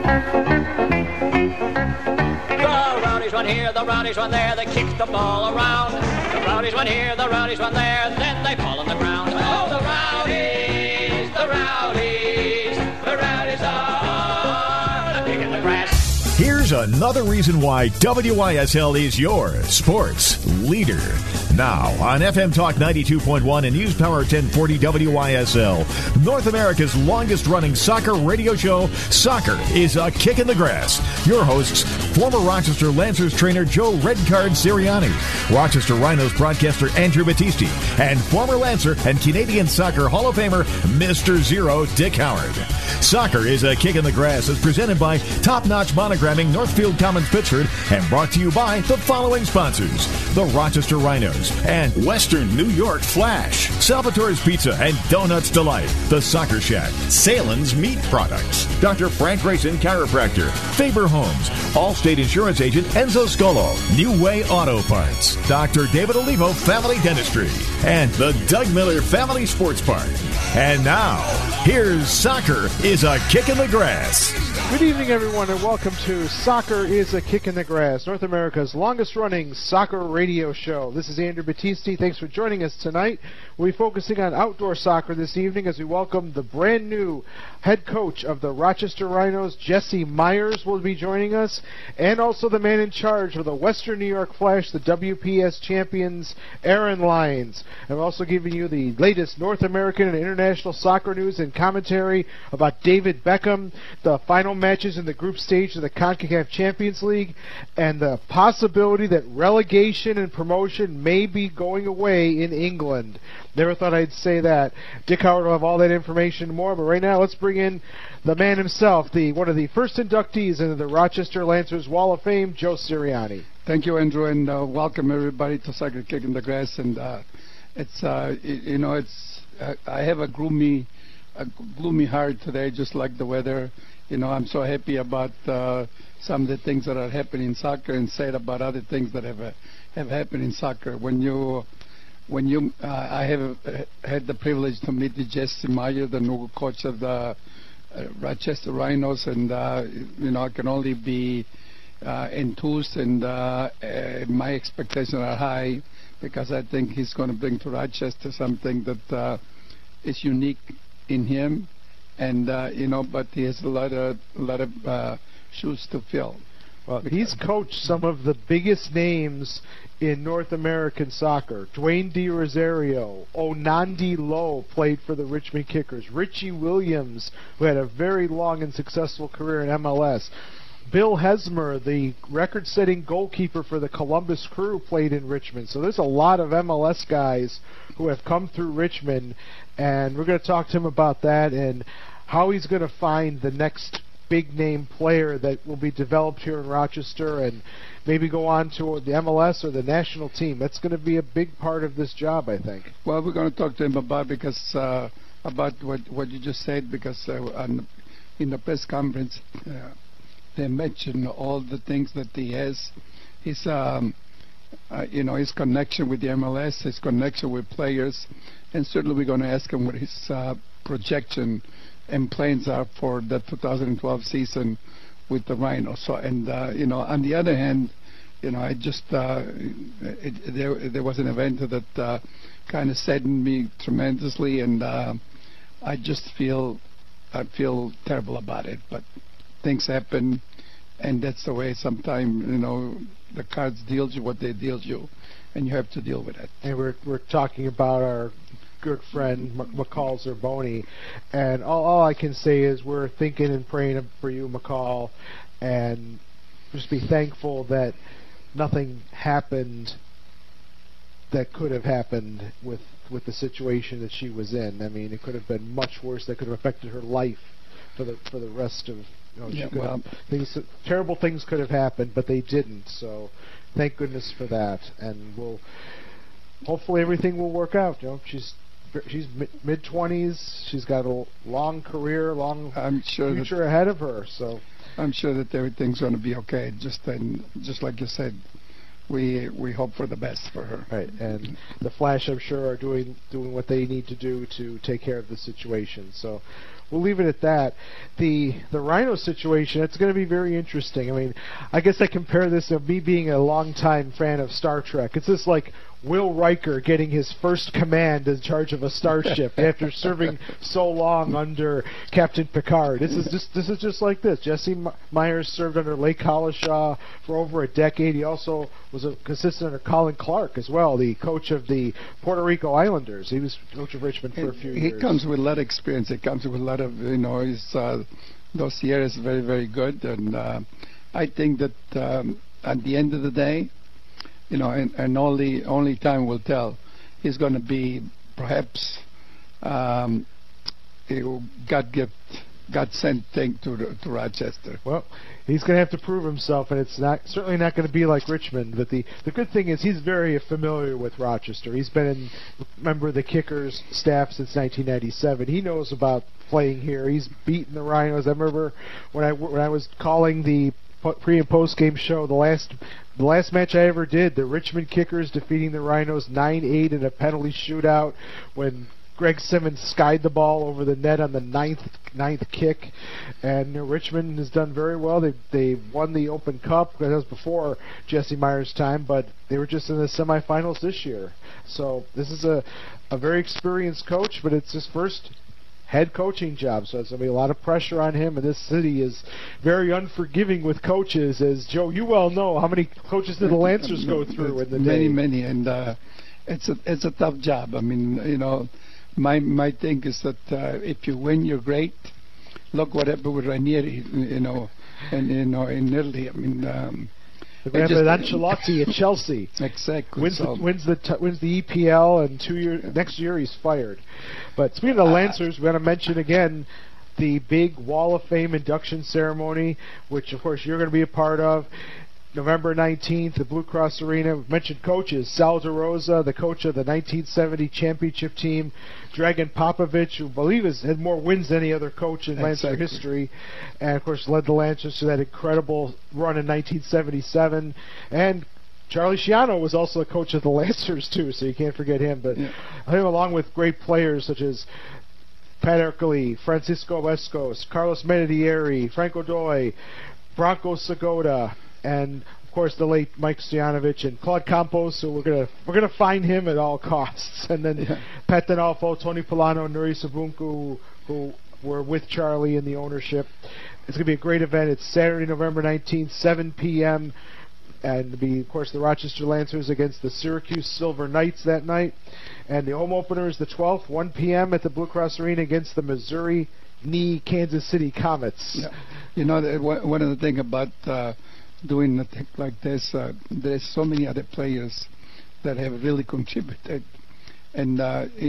The Rowdies run here, the Rowdies run there, they kick the ball around. The Rowdies run here, the Rowdies run there, then they fall on the ground. Oh, the Rowdies, the Rowdies, the Rowdies are the kick in the grass. Here's another reason why WYSL is your sports leader. Now, on FM Talk 92.1 and News Power 1040 WYSL, North America's longest-running soccer radio show, Soccer is a Kick in the Grass. Your hosts, former Rochester Lancers trainer Joe Redcard Sirianni, Rochester Rhinos broadcaster Andrew Battisti, and former Lancer and Canadian Soccer Hall of Famer Mr. Zero Dick Howard. Soccer is a Kick in the Grass is presented by Top Notch Monogramming Northfield Commons Pittsford and brought to you by the following sponsors: the Rochester Rhinos and Western New York Flash, Salvatore's Pizza and Donuts Delight, The Soccer Shack, Salen's Meat Products, Dr. Frank Grayson Chiropractor, Faber Homes, Allstate Insurance Agent Enzo Scolo, New Way Auto Parts, Dr. David Olivo Family Dentistry, and the Doug Miller Family Sports Park. And now, here's Soccer is a Kick in the Grass. Good evening, everyone, and welcome to Soccer is a Kick in the Grass, North America's longest-running soccer radio show. This is Andrew Battisti. Thanks for joining us tonight. We'll be focusing on outdoor soccer this evening as we welcome the brand-new head coach of the Rochester Rhinos, Jesse Myers, will be joining us, and also the man in charge of the Western New York Flash, the WPS champions, Aaron Lyons. And we're also giving you the latest North American and international soccer news and commentary about David Beckham, the final matches in the group stage of the CONCACAF Champions League, and the possibility that relegation and promotion may be going away in England. Never thought I'd say that. Dick Howard will have all that information and more, but right now let's bring in the man himself, one of the first inductees into the Rochester Lancers Wall of Fame, Joe Sirianni. Thank you, Andrew, and welcome everybody to Soccer Kick in the Grass. And I have a gloomy heart today, just like the weather. I'm so happy about some of the things that are happening in soccer, and sad about other things that have happened in soccer. I have had the privilege to meet Jesse Meyer, the new coach of the Rochester Rhinos, and I can only be enthused, and my expectations are high because I think he's going to bring to Rochester something that is unique in him. And but he has a lot of shoes to fill. Well, he's coached some of the biggest names in North American soccer. Dwayne DiRosario, Onandi Lowe played for the Richmond Kickers. Richie Williams, who had a very long and successful career in MLS. Bill Hesmer, the record-setting goalkeeper for the Columbus Crew, played in Richmond. So there's a lot of MLS guys who have come through Richmond, and we're going to talk to him about that and how he's going to find the next big-name player that will be developed here in Rochester and maybe go on to the MLS or the national team. That's going to be a big part of this job, I think. Well, we're going to talk to him about what you just said, because in the press conference they mentioned all the things that he has. His his connection with the MLS, his connection with players, and certainly we're going to ask him what his projection and plans are for the 2012 season with the Rhinos. So, and on the other hand, I just there was an event that kind of saddened me tremendously, and I just feel terrible about it. But things happen, and that's the way. Sometimes the cards deal you what they deal you, and you have to deal with it. And we're talking about our good friend McCall Zerboni, and all I can say is we're thinking and praying for you, McCall, and just be thankful that nothing happened that could have happened with the situation that she was in. I mean, it could have been much worse. That could have affected her life for the rest of. Terrible things could have happened, but they didn't. So, thank goodness for that, and hopefully everything will work out. She's mid-20s. She's got a long career, future ahead of her. So I'm sure that everything's going to be okay. Just like you said, we hope for the best for her. Right, and the Flash, I'm sure, are doing what they need to do to take care of the situation. So we'll leave it at that. The Rhino situation, it's going to be very interesting. I mean, I guess I compare this to me being a longtime fan of Star Trek. It's just like Will Riker getting his first command in charge of a starship after serving so long under Captain Picard. This is just like this. Jesse Myers served under Lake Hollishaw for over a decade. He also was a assistant under Colin Clark as well, the coach of the Puerto Rico Islanders. He was coach of Richmond for a few years. He comes with a lot of experience. He comes with a lot of, his dossier is very, very good. And I think that at the end of the day, and only time will tell, he's going to be perhaps God sent thing to Rochester. Well, he's going to have to prove himself, and it's certainly not going to be like Richmond. But the good thing is he's very familiar with Rochester. He's been a member of the Kickers staff since 1997. He knows about playing here. He's beaten the Rhinos. I remember when I was calling the pre and post game show, the last match I ever did, the Richmond Kickers defeating the Rhinos 9-8 in a penalty shootout when Greg Simmons skied the ball over the net on the ninth kick, and Richmond has done very well. They won the Open Cup. That was before Jesse Myers' time, but they were just in the semifinals this year. So this is a very experienced coach, but it's his first head coaching job, so it's going to be a lot of pressure on him, and this city is very unforgiving with coaches, as Joe, you well know. How many coaches did the Lancers go through in the day? Many, and it's a tough job. I mean, my thing is that if you win, you're great. Look what happened with Ranieri, and in Italy. I mean, we have Ancelotti at Chelsea. Exactly. Wins the EPL, and next year he's fired. But speaking of the Lancers, we want to mention again the big Wall of Fame induction ceremony, which of course you're going to be a part of. November 19th, the Blue Cross Arena. We've mentioned coaches. Sal DeRosa, the coach of the 1970 championship team. Dragan Popovic, who I believe has had more wins than any other coach in Lancer history. And, of course, led the Lancers to that incredible run in 1977. And Charlie Schiano was also a coach of the Lancers, too, so you can't forget him. But him, along with great players such as Pat Ercole, Francisco Escos, Carlos Menadieri, Franco Doi, Bronco Sagoda, and of course the late Mike Stoyanovich and Claude Campos. So we're gonna find him at all costs. And then Pat D'Onofrio, Tony Polano, and Nuri Sabunku, who were with Charlie in the ownership. It's gonna be a great event. It's Saturday, November 19th, 7 p.m. And it'll be, of course, the Rochester Lancers against the Syracuse Silver Knights that night. And the home opener is the 12th, 1 p.m. at the Blue Cross Arena against the Missouri Kansas City Comets. Yeah. One of the things about doing a thing like this, there's so many other players that have really contributed, and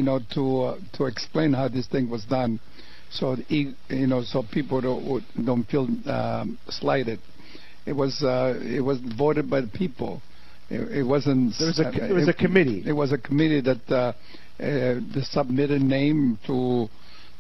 to explain how this thing was done, so so people don't feel slighted. It was voted by the people. It wasn't. It was a committee. It was a committee that the submitted name to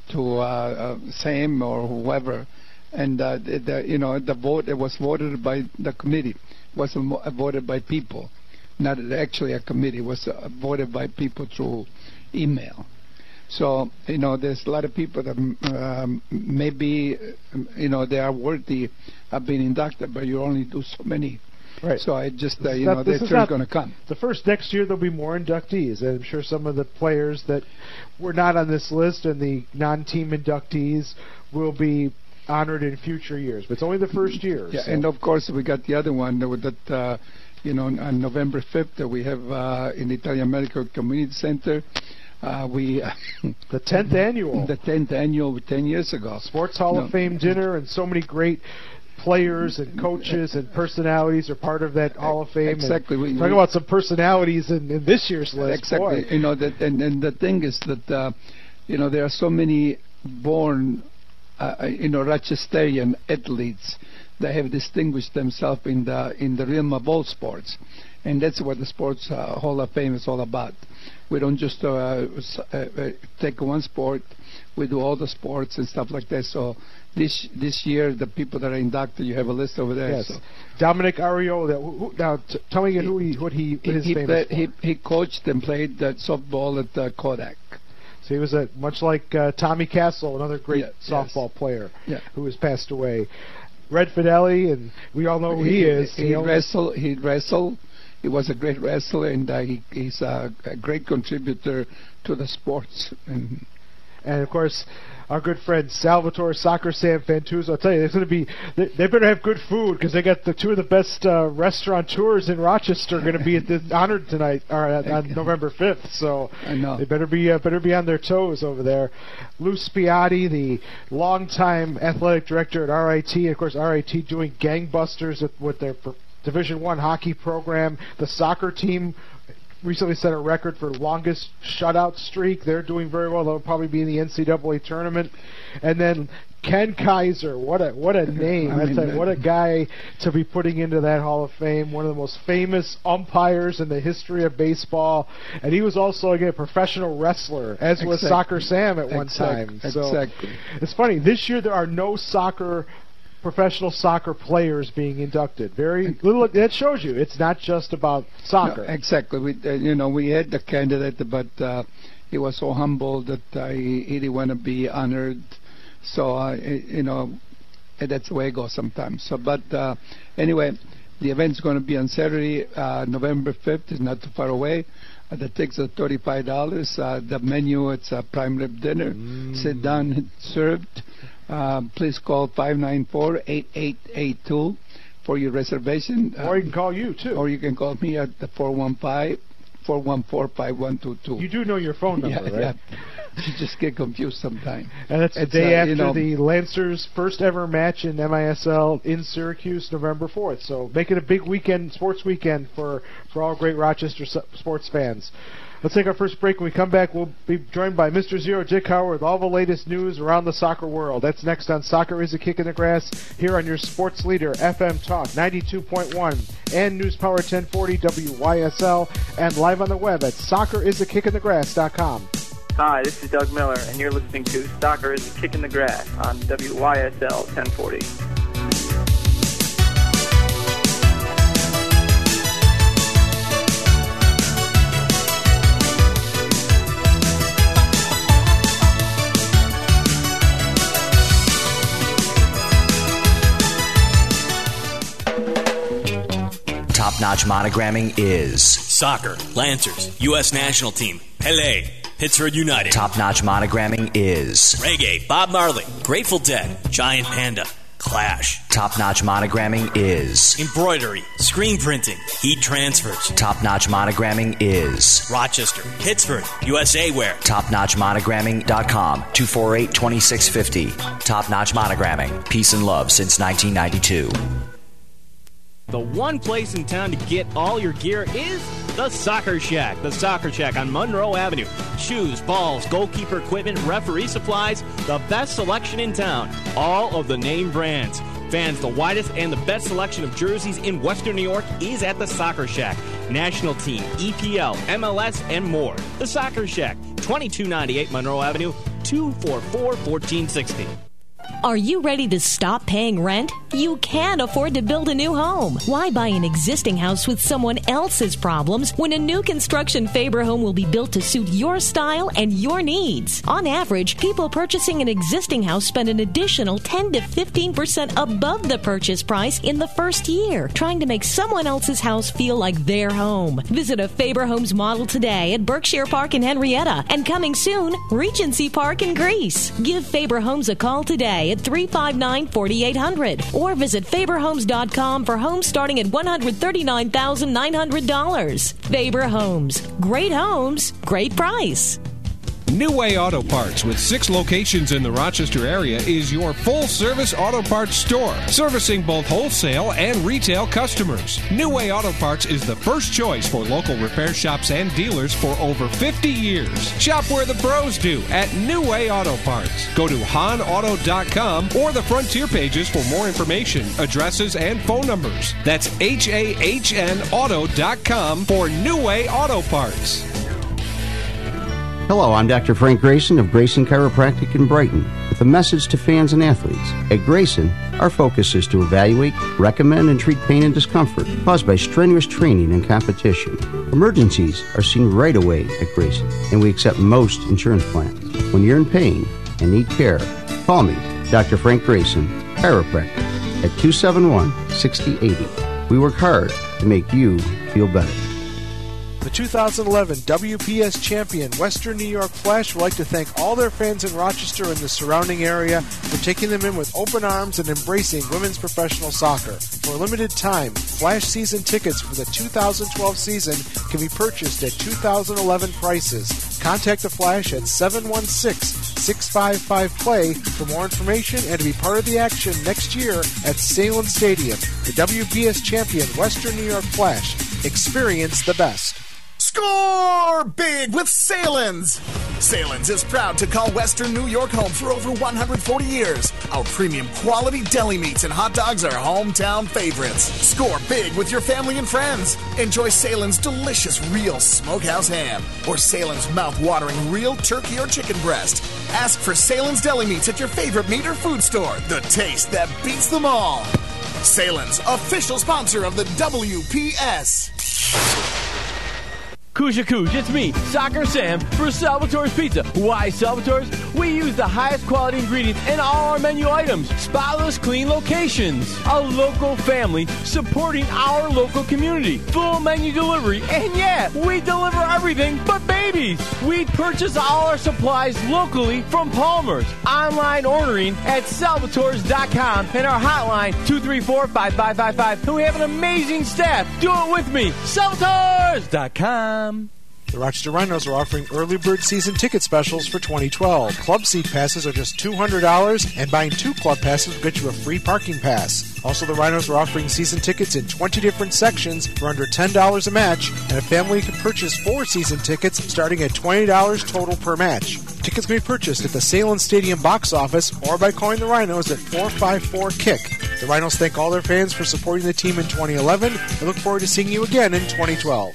Sam or whoever. And the vote, it was voted by the committee. It wasn't voted by people. Not actually a committee. It was voted by people through email. So, there's a lot of people that maybe, they are worthy of being inducted, but you only do so many. Right. So I just, their turn's going to come. The first next year there'll be more inductees, and I'm sure some of the players that were not on this list and the non-team inductees will be honored in future years, but it's only the first year. Yeah, so. And of course we got the other one that on November 5th that we have in the Italian Medical Community Center. The 10th annual. The 10th annual 10 years ago. Sports Hall of Fame dinner, and so many great players and coaches and personalities are part of that Hall of Fame. Exactly. Talk about some personalities in this year's list. Exactly. Boy. And the thing is that there are so many born Rochesterian athletes that have distinguished themselves in the realm of all sports, and that's what the Sports Hall of Fame is all about. We don't just take one sport; we do all the sports and stuff like that. So this year, the people that are inducted, you have a list over there. Yes. So. Dominic Ariola. Now, tell me what he is famous for. He coached and played softball at Kodak. So he was much like Tommy Castle, another great softball player who has passed away. Red Fidelli, and we all know who he is. He wrestled. He was a great wrestler, and he's a great contributor to the sports. And of course, our good friend Salvatore Soccer Sam Fantuzzo. I'll tell you, they better have good food, because they got two of the best restaurateurs in Rochester going to be honored tonight, or on November 5th. So I know. They better be on their toes over there. Lou Spiatti, the longtime athletic director at RIT. Of course, RIT doing gangbusters with their Division I hockey program. The soccer team recently set a record for longest shutout streak. They're doing very well. They'll probably be in the NCAA tournament. And then Ken Kaiser, what a name. What a guy to be putting into that Hall of Fame. One of the most famous umpires in the history of baseball. And he was also, again, a professional wrestler, as was Soccer Sam at one time. So it's funny. This year there are no professional soccer players being inducted. Very little. That shows you it's not just about soccer. No, exactly. We had the candidate, but he was so humble that he didn't want to be honored. So that's the way it goes sometimes. So, but anyway, the event's going to be on Saturday, November 5th. It's not too far away. The tickets are $35. The menu, it's a prime rib dinner. Sit down and served. Please call 594-8882 for your reservation. Or you can call you, too. Or you can call me at the 415-414-5122. You do know your phone number, right? Yeah. You just get confused sometimes. And it's the day after the Lancers' first ever match in MISL in Syracuse, November 4th. So make it a big weekend, sports weekend for all great Rochester sports fans. Let's take our first break. When we come back, we'll be joined by Mr. Zero Dick Howard with all the latest news around the soccer world. That's next on Soccer is a Kick in the Grass, here on your sports leader, FM Talk 92.1 and News Power 1040 WYSL, and live on the web at soccerisaKickinthegrass.com. Hi, this is Doug Miller, and you're listening to Soccer is a Kick in the Grass on WYSL 1040. Top-notch monogramming is soccer, Lancers, U.S. national team, Pele, Pittsburgh United. Top-notch monogramming is reggae, Bob Marley, Grateful Dead, Giant Panda, Clash. Top-notch monogramming is embroidery, screen printing, heat transfers. Top-notch monogramming is Rochester, Pittsburgh, USA Wear. TopNotchMonogramming.com, 248-2650. Top-notch monogramming, peace and love since 1992. The one place in town to get all your gear is the Soccer Shack. The Soccer Shack on Monroe Avenue. Shoes, balls, goalkeeper equipment, referee supplies, the best selection in town. All of the name brands. Fans, the widest and the best selection of jerseys in Western New York is at the Soccer Shack. National team, EPL, MLS, and more. The Soccer Shack, 2298 Monroe Avenue, 244-1460. Are you ready to stop paying rent? You can afford to build a new home. Why buy an existing house with someone else's problems when a new construction Faber home will be built to suit your style and your needs? On average, people purchasing an existing house spend an additional 10 to 15% above the purchase price in the first year, trying to make someone else's house feel like their home. Visit a Faber Homes model today at Berkshire Park in Henrietta, and coming soon, Regency Park in Greece. Give Faber Homes a call today at 359-4800 or visit FaberHomes.com for homes starting at $139,900. Faber Homes. Great homes, great price. New Way Auto Parts, with 6 locations in the Rochester area, is your full-service auto parts store, servicing both wholesale and retail customers. New Way Auto Parts is the first choice for local repair shops and dealers for over 50 years. Shop where the pros do at New Way Auto Parts. Go to HahnAuto.com or the Frontier pages for more information, addresses, and phone numbers. That's HAHNAuto.com for New Way Auto Parts. Hello, I'm Dr. Frank Grayson of Grayson Chiropractic in Brighton with a message to fans and athletes. At Grayson, our focus is to evaluate, recommend, and treat pain and discomfort caused by strenuous training and competition. Emergencies are seen right away at Grayson, and we accept most insurance plans. When you're in pain and need care, call me, Dr. Frank Grayson, chiropractor, at 271-6080. We work hard to make you feel better. The 2011 WPS champion Western New York Flash would like to thank all their fans in Rochester and the surrounding area for taking them in with open arms and embracing women's professional soccer. For a limited time, Flash season tickets for the 2012 season can be purchased at 2011 prices. Contact the Flash at 716-655-PLAY for more information and to be part of the action next year at Salem Stadium. The WPS champion Western New York Flash. Experience the best. Score big with Salins! Salins is proud to call Western New York home for over 140 years. Our premium quality deli meats and hot dogs are hometown favorites. Score big with your family and friends. Enjoy Salins' delicious real smokehouse ham or Salins' mouth-watering real turkey or chicken breast. Ask for Salins deli meats at your favorite meat or food store. The taste that beats them all. Salins, official sponsor of the WPS. Kuja Kuj, it's me, Soccer Sam, for Salvatore's Pizza. Why Salvatore's? We use the highest quality ingredients in all our menu items. Spotless, clean locations. A local family supporting our local community. Full menu delivery. And yeah, we deliver everything but babies. We purchase all our supplies locally from Palmer's. Online ordering at salvatores.com and our hotline 234-5555. And we have an amazing staff. Do it with me. Salvatores.com. The Rochester Rhinos are offering early bird season ticket specials for 2012. Club seat passes are just $200, and buying 2 club passes will get you a free parking pass. Also, the Rhinos are offering season tickets in 20 different sections for under $10 a match, and a family can purchase 4 season tickets starting at $20 total per match. Tickets can be purchased at the Salem Stadium box office or by calling the Rhinos at 454-KICK. The Rhinos thank all their fans for supporting the team in 2011 and look forward to seeing you again in 2012.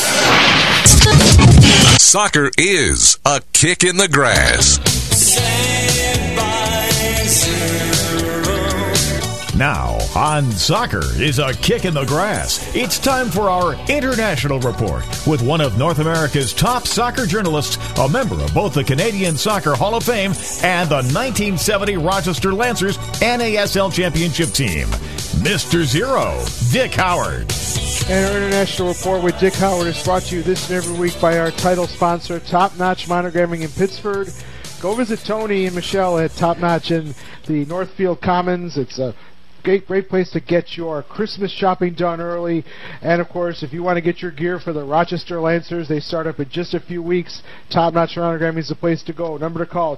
Soccer is a kick in the grass. Now, on Soccer is a Kick in the Grass, it's time for our International Report with one of North America's top soccer journalists, a member of both the Canadian Soccer Hall of Fame and the 1970 Rochester Lancers NASL Championship team, Mr. Zero, Dick Howard. And our International Report with Dick Howard is brought to you this and every week by our title sponsor, Top Notch Monogramming in Pittsford. Go visit Tony and Michelle at Top Notch in the Northfield Commons. It's a great place to get your Christmas shopping done early. And, of course, if you want to get your gear for the Rochester Lancers, they start up in just a few weeks. Top Notch Monogramming is the place to go. Number to call,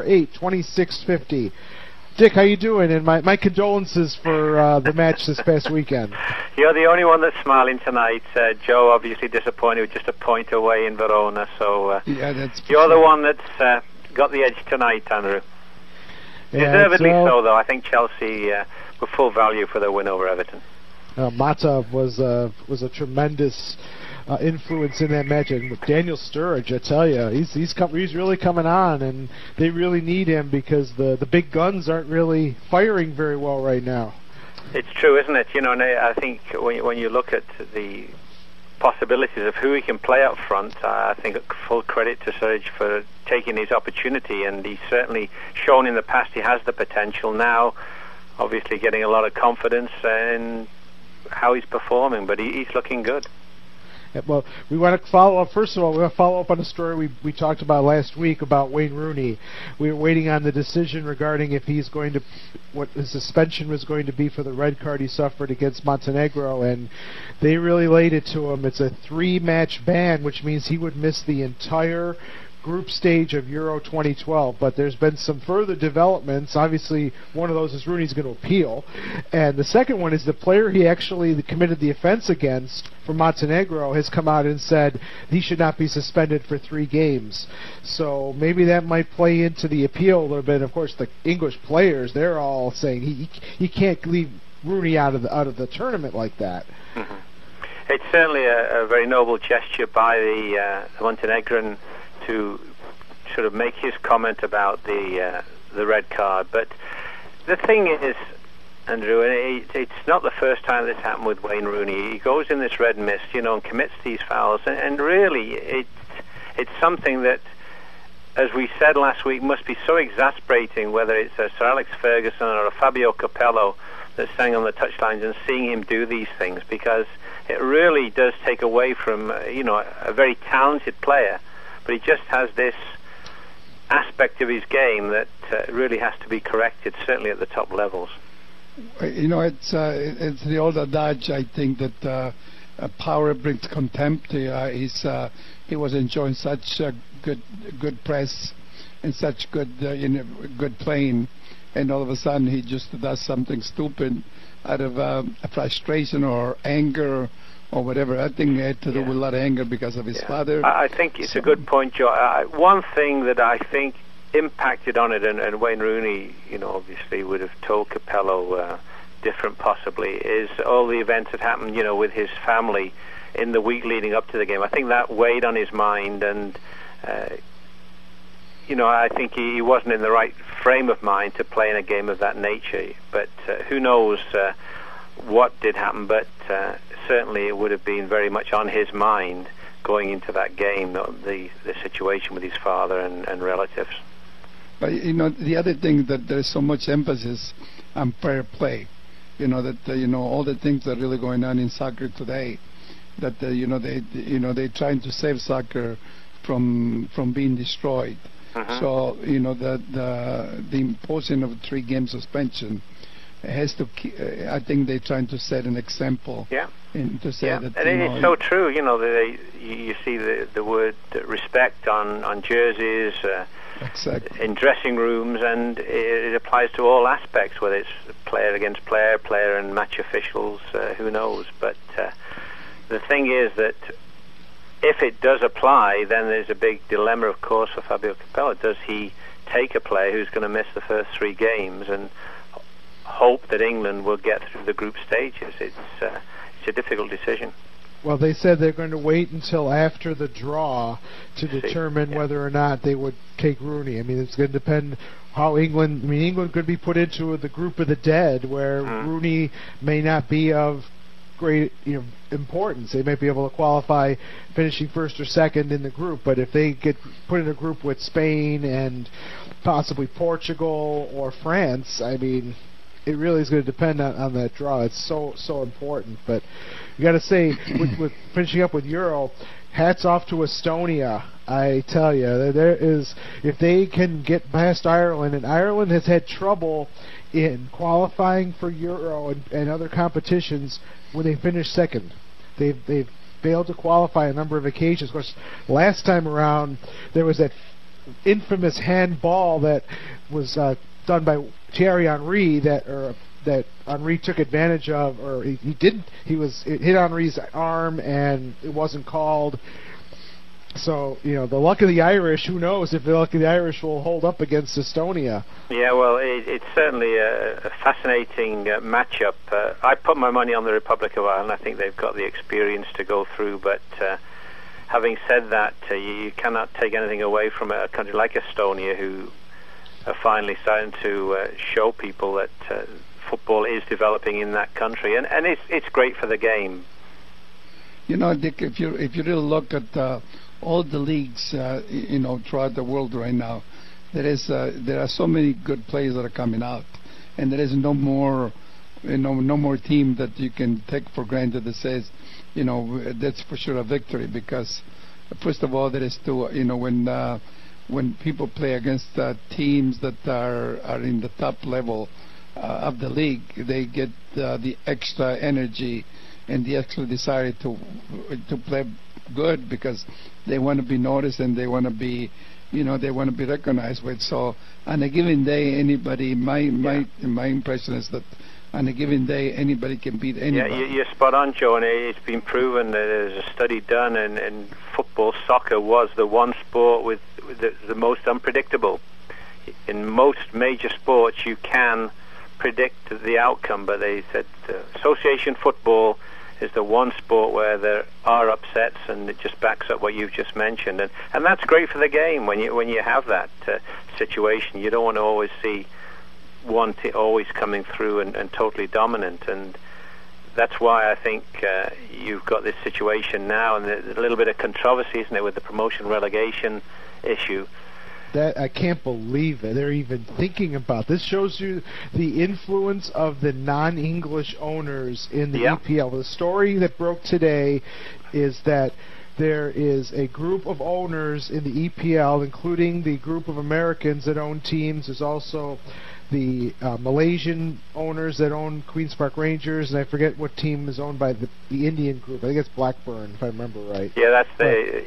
248-2650. Dick, how you doing? And my condolences for the match this past weekend. You're the only one that's smiling tonight. Joe obviously disappointed with just a point away in Verona. So you're the one that's got the edge tonight, Andrew. Yeah, deservedly so, though. I think Chelsea were full value for their win over Everton. Mata was a tremendous influence in that match, and Daniel Sturridge, I tell you, he's really coming on, and they really need him because the big guns aren't really firing very well right now. It's true, isn't it? You know, I think when you look at the possibilities of who he can play up front, I think full credit to Sturridge for taking his opportunity, and he's certainly shown in the past he has the potential. Now, obviously, getting a lot of confidence in how he's performing, but he's looking good. Well, we want to follow up. First of all, we want to follow up on a story we talked about last week about Wayne Rooney. We were waiting on the decision regarding if he's going to, what his suspension was going to be for the red card he suffered against Montenegro, and they really laid it to him. It's a 3-match ban, which means he would miss the entire group stage of Euro 2012, but there's been some further developments. Obviously, one of those is Rooney's going to appeal, and the second one is the player he actually committed the offense against for Montenegro has come out and said he should not be suspended for 3 games. So maybe that might play into the appeal a little bit. Of course, the English players, they're all saying he can't leave Rooney out of the tournament like that. Mm-hmm. It's certainly a very noble gesture by the Montenegrin to sort of make his comment about the red card. But the thing is, Andrew, and it's not the first time this happened with Wayne Rooney. He goes in this red mist, and commits these fouls, and really, it's something that, as we said last week, must be so exasperating, whether it's a Sir Alex Ferguson or a Fabio Capello that's standing on the touchlines and seeing him do these things, because it really does take away from, a very talented player, but he just has this aspect of his game that really has to be corrected, certainly at the top levels. It's the old adage, I think, that power brings contempt. He was enjoying such good press and such good playing, and all of a sudden he just does something stupid out of frustration or anger or whatever. I think it had to do with a lot of anger because of his father. I think it's a good point, Joe. One thing that I think impacted on it, and Wayne Rooney, obviously would have told Capello different possibly, is all the events that happened, with his family in the week leading up to the game. I think that weighed on his mind, and I think he wasn't in the right frame of mind to play in a game of that nature. But who knows what did happen, but certainly it would have been very much on his mind going into that game, the situation with his father and relatives. But the other thing, that there's so much emphasis on fair play. That all the things that are really going on in soccer today, that they're trying to save soccer from being destroyed. So the imposition of a 3-game suspension has to. I think they're trying to set an example. Yeah. And to say that. And it's so true. You see the word respect on jerseys. Exactly. In dressing rooms, and it applies to all aspects, whether it's player against player and match officials, who knows. But the thing is that if it does apply, then there's a big dilemma, of course, for Fabio Capello. Does he take a player who's going to miss the first 3 games and hope that England will get through the group stages? It's a difficult decision. Well, they said they're going to wait until after the draw to determine whether or not they would take Rooney. I mean, it's going to depend how England... England could be put into the group of the dead, where Rooney may not be of great importance. They might be able to qualify finishing first or second in the group, but if they get put in a group with Spain and possibly Portugal or France, it really is going to depend on that draw. It's so important. But you got to say, with finishing up with Euro, hats off to Estonia. I tell you, if they can get past Ireland, and Ireland has had trouble in qualifying for Euro and other competitions when they finish second. They've failed to qualify a number of occasions. Of course, last time around there was that infamous handball that was done by Thierry Henry that Henry took advantage of, or he didn't. It hit Henry's arm and it wasn't called. So, the luck of the Irish, who knows if the luck of the Irish will hold up against Estonia. Yeah, well, it's certainly a fascinating matchup. I put my money on the Republic of Ireland. I think they've got the experience to go through, but having said that, you cannot take anything away from a country like Estonia, who are finally starting to show people that football is developing in that country, and it's great for the game. Dick, if you really look at all the leagues, throughout the world right now, there are so many good players that are coming out, and there is no more team that you can take for granted that says, that's for sure a victory. Because first of all, there is when people play against teams that are in the top level of the league, they get the extra energy and the extra desire to play good, because they want to be noticed and they want to be recognized with. So on a given day, anybody, my impression is that on a given day, anybody can beat anybody. Yeah, you're spot on, Joe, and it's been proven that there's a study done, and football, soccer was the one sport with the most unpredictable. In most major sports, you can predict the outcome, but they said association football is the one sport where there are upsets, and it just backs up what you've just mentioned, and that's great for the game when you have that situation. You don't want to always see one always coming through and totally dominant, and that's why I think you've got this situation now, and there's a little bit of controversy, isn't it, with the promotion relegation issue. That I can't believe that they're even thinking about. This shows you the influence of the non-English owners in the EPL. The story that broke today is that there is a group of owners in the EPL, including the group of Americans that own teams. There's also the Malaysian owners that own Queen's Park Rangers, and I forget what team is owned by the Indian group. I think it's Blackburn, if I remember right. Yeah, that's the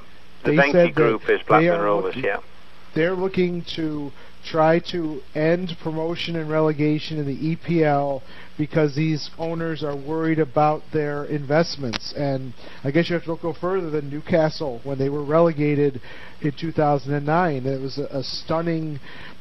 Venki group is Blackburn Rovers. They're looking to try to end promotion and relegation in the EPL because these owners are worried about their investments. And I guess you have to go further than Newcastle when they were relegated in 2009. It was a stunning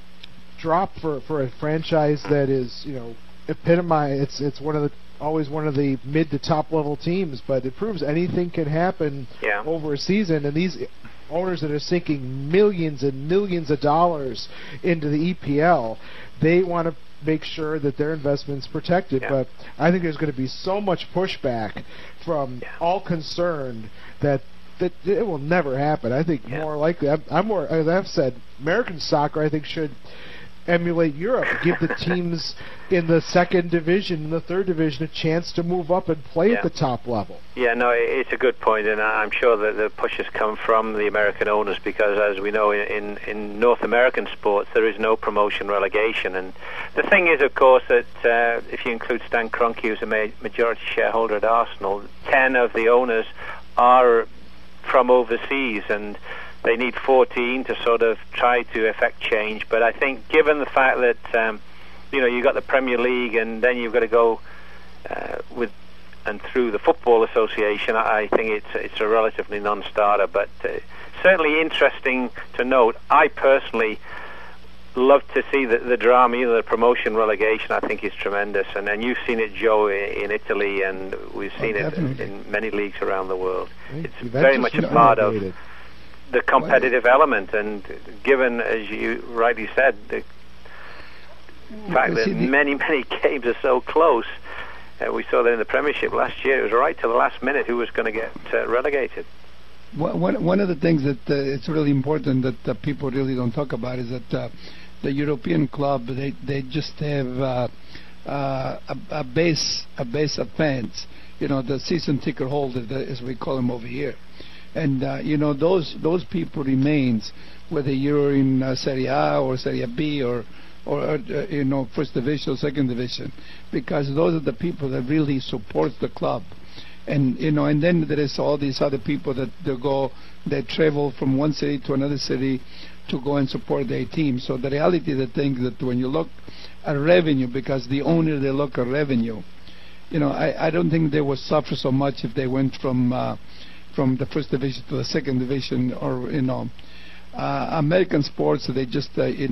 drop for a franchise that is, epitomized. It's always one of the mid to top level teams, but it proves anything can happen over a season. And these owners that are sinking millions and millions of dollars into the EPL, they want to make sure that their investment's protected. But I think there's going to be so much pushback from all concerned that it will never happen. I think more likely, I'm more, as I've said, American soccer I think should emulate Europe, give the teams in the second division and the third division a chance to move up and play at the top level. Yeah, no, it's a good point, and I'm sure that the pushes come from the American owners because, as we know, in North American sports there is no promotion relegation. And the thing is, of course, that if you include Stan Kroenke, who's a majority shareholder at Arsenal, 10 of the owners are from overseas, and they need 14 to sort of try to effect change. But I think given the fact that you've got the Premier League and then you've got to go with and through the Football Association, I think it's a relatively non-starter. But certainly interesting to note. I personally love to see the drama, the promotion relegation. I think is tremendous, and you've seen it, Joe, in Italy, and we've seen it in many leagues around the world. It's very much a part of the competitive element, and given, as you rightly said, the fact that many games are so close, we saw that in the Premiership last year. It was right to the last minute who was going to get relegated. One of the things that it's really important that people really don't talk about is that the European club they just have a base of fans, the season ticket holder, as we call them over here. And those people remains whether you're in Serie A or Serie B or first division or second division, because those are the people that really support the club. And and then there is all these other people that travel from one city to another city to go and support their team. So the reality of the thing that when you look at revenue, because the owner they look at revenue, I don't think they would suffer so much if they went from the first division to the second division, or American sports. They just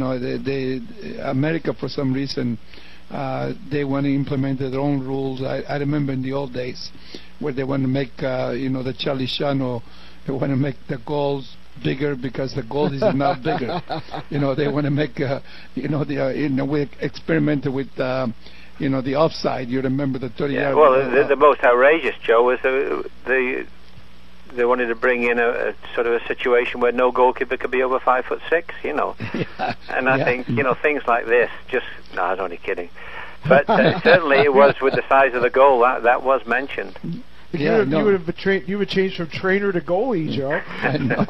America for some reason they want to implement their own rules. I remember in the old days where they want to make the Charlie Shano, they want to make the goals bigger because the goal is now bigger. They want to make we experimented with the offside. You remember the 30-yard? Well, the most outrageous, Joe, was they wanted to bring in a sort of a situation where no goalkeeper could be over 5'6", And I think, things like this no, I'm only kidding. But certainly it was with the size of the goal that was mentioned. You would change from trainer to goalie, Joe. I know.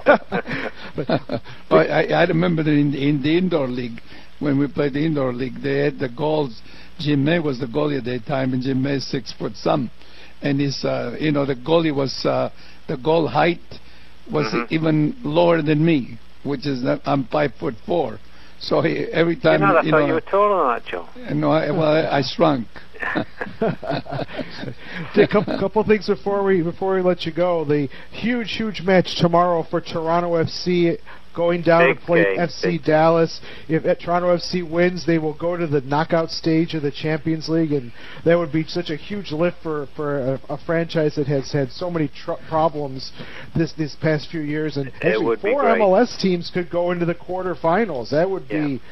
I remember in the indoor league, when we played the indoor league, they had the goals. Jim May was the goalie at that time, and Jim May is 6 foot some, and his the goalie was the goal height was even lower than me, which is I'm 5'4". So every time I thought you were taller than that, Joe. No, I shrunk. A couple things before we let you go. The huge match tomorrow for Toronto FC going down to play FC Dallas. If Toronto FC wins, they will go to the knockout stage of the Champions League, and that would be such a huge lift for a franchise that has had so many problems these past few years. And actually, 4 MLS teams could go into the quarterfinals. That would be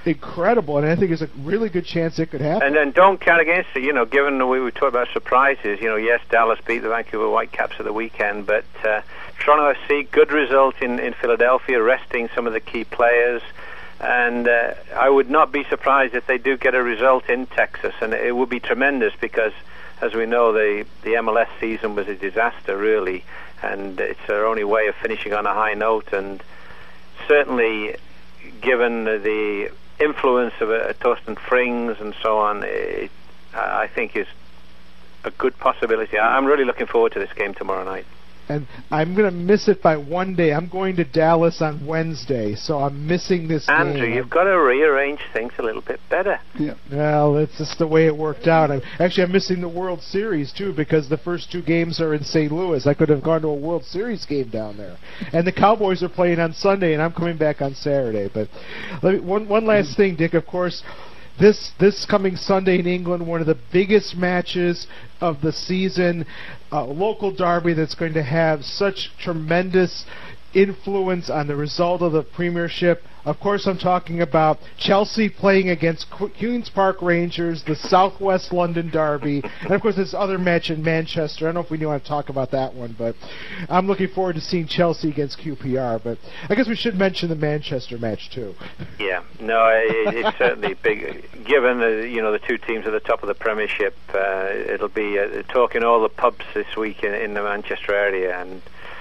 incredible, and I think there's a really good chance it could happen. And then don't count against it, given the way we talked about surprises. Yes, Dallas beat the Vancouver Whitecaps at the weekend, but Toronto FC, good result in Philadelphia, resting some of the key players. And I would not be surprised if they do get a result in Texas, and it would be tremendous because, as we know, the MLS season was a disaster, really, and it's their only way of finishing on a high note. And certainly, given the influence of Torsten Frings and so on, I think is a good possibility. I'm really looking forward to this game tomorrow night. And I'm going to miss it by one day. I'm going to Dallas on Wednesday, so I'm missing this game. Andrew, you've got to rearrange things a little bit better. Yeah. Well, it's just the way it worked out. I'm missing the World Series, too, because the first two games are in St. Louis. I could have gone to a World Series game down there. And the Cowboys are playing on Sunday, and I'm coming back on Saturday. But one last thing, Dick, of course. This coming Sunday in England, one of the biggest matches of the season, local derby that's going to have such tremendous influence on the result of the Premiership. Of course, I'm talking about Chelsea playing against Queen's Park Rangers, the Southwest London derby, and of course this other match in Manchester. I don't know if we want to talk about that one, but I'm looking forward to seeing Chelsea against QPR. But I guess we should mention the Manchester match too. Yeah, no, it's certainly big. Given the two teams at the top of the Premiership, it'll be talk in all the pubs this week in the Manchester area, and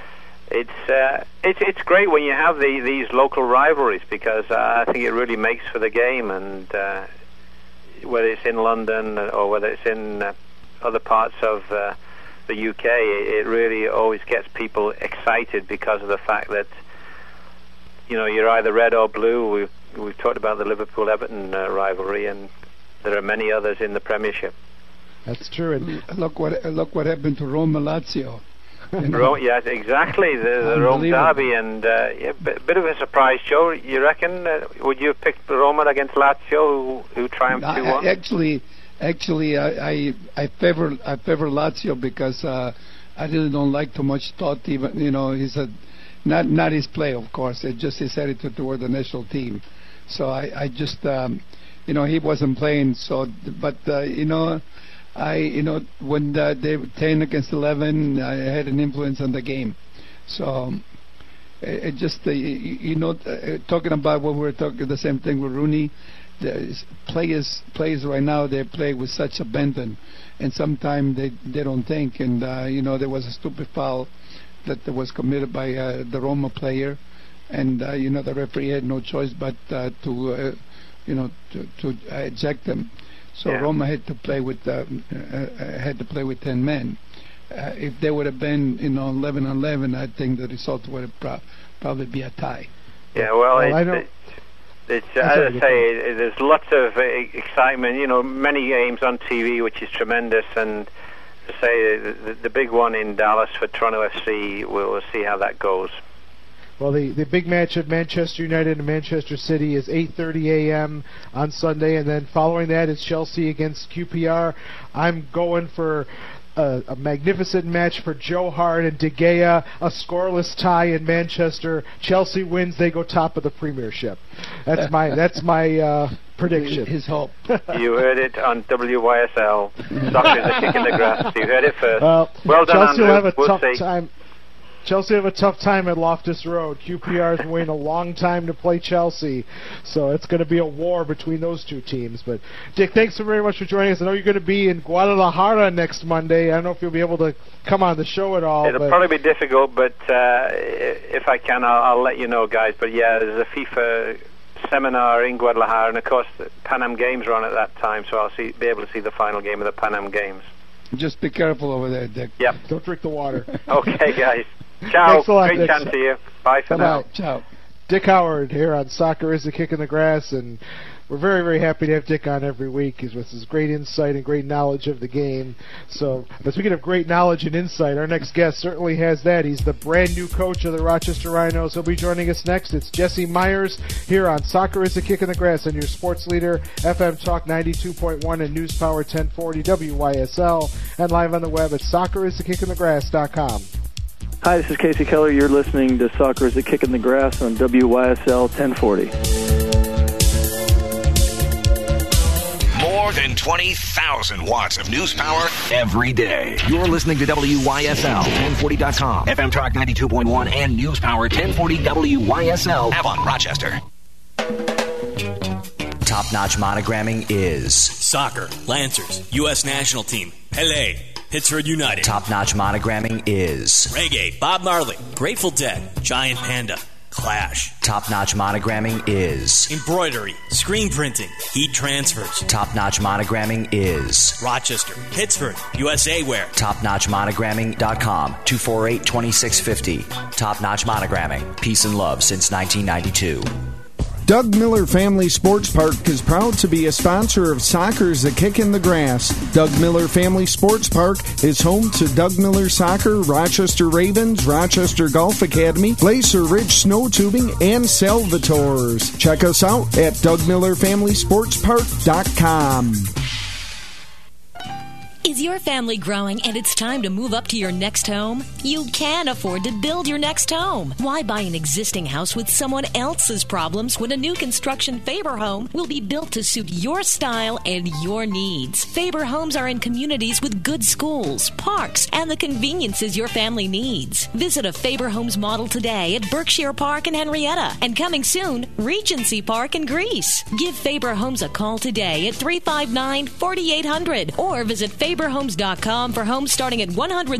it's great when you have these local rivalries because I think it really makes for the game, and whether it's in London or whether it's in other parts of the UK, it really always gets people excited because of the fact that you're either red or blue. We've talked about the Liverpool-Everton rivalry, and there are many others in the Premiership. That's true. And look what happened to Roma-Lazio. Yes, exactly. The Rome derby, and bit of a surprise, Joe. You reckon? Would you have picked Roma against Lazio, who triumphed 2-1? Actually, I favor Lazio because I really don't like too much Totti. Even he said not his play, of course. It's just his attitude toward the national team. So I just he wasn't playing. So, but when they were 10 against 11, I had an influence on the game. So it just talking about what we were talking, the same thing with Rooney. The players right now, they play with such abandon, and sometimes they don't think. And there was a stupid foul that was committed by the Roma player, and the referee had no choice but to eject them. So yeah. Roma had to play with 10 men. If they would have been 11-11, I think the result would have probably be a tie. Yeah, well, it's as I say, there's lots of excitement. Many games on TV, which is tremendous, and to say the big one in Dallas for Toronto FC, we'll see how that goes. Well, the big match of Manchester United and Manchester City is 8:30 a.m. on Sunday, and then following that is Chelsea against QPR. I'm going for a magnificent match for Joe Hart and De Gea, a scoreless tie in Manchester. Chelsea wins, they go top of the Premiership. That's my prediction. His hope. You heard it on WYSL. Soccer is a kick in the grass. You heard it first. Well done, Chelsea Andrew. will have a we'll tough see. time. Chelsea have a tough time at Loftus Road. QPR has waited a long time to play Chelsea, so it's going to be a war between those two teams. But, Dick, thanks so very much for joining us. I know you're going to be in Guadalajara next Monday. I don't know if you'll be able to come on the show at all. It'll probably be difficult, but if I can, I'll let you know, guys. But, yeah, there's a FIFA seminar in Guadalajara, and, of course, the Pan Am Games are on at that time, so I'll be able to see the final game of the Pan Am Games. Just be careful over there, Dick. Yep. Don't drink the water. Okay, guys. Ciao. Great chatting to you. Bye for now. Ciao. Dick Howard here on Soccer is a Kick in the Grass, and we're very, very happy to have Dick on every week. He's with his great insight and great knowledge of the game. So, but speaking of great knowledge and insight, our next guest certainly has that. He's the brand new coach of the Rochester Rhinos. He'll be joining us next. It's Jesse Myers here on Soccer is a Kick in the Grass on your sports leader, FM Talk 92.1 and News Power 1040 WYSL, and live on the web at socceristhekickinthegrass.com. Hi, this is Casey Keller. You're listening to Soccer is a Kick in the Grass on WYSL 1040. than 20,000 watts of news power every day. You're listening to WYSL 1040.com, FM Talk 92.1, and News Power 1040 WYSL, Avon, Rochester. Top-notch monogramming is Soccer, Lancers, U.S. National Team, Pele, Pittsburgh United. Top-notch monogramming is Reggae, Bob Marley, Grateful Dead, Giant Panda, Clash. Top-notch monogramming is Embroidery, screen printing, heat transfers. Top-notch monogramming is Rochester, Pittsburgh, USA Wear. TopNotchMonogramming.com, 248-2650. Top-notch monogramming, peace and love since 1992. Doug Miller Family Sports Park is proud to be a sponsor of Soccer's A Kick in the Grass. Doug Miller Family Sports Park is home to Doug Miller Soccer, Rochester Ravens, Rochester Golf Academy, Glacier Ridge Snow Tubing, and Salvatores. Check us out at DougMillerFamilySportsPark.com. Is your family growing and it's time to move up to your next home? You can afford to build your next home. Why buy an existing house with someone else's problems when a new construction Faber home will be built to suit your style and your needs? Faber homes are in communities with good schools, parks, and the conveniences your family needs. Visit a Faber Homes model today at Berkshire Park in Henrietta, and coming soon, Regency Park in Greece. Give Faber Homes a call today at 359-4800 or visit FaberHomes.com for homes starting at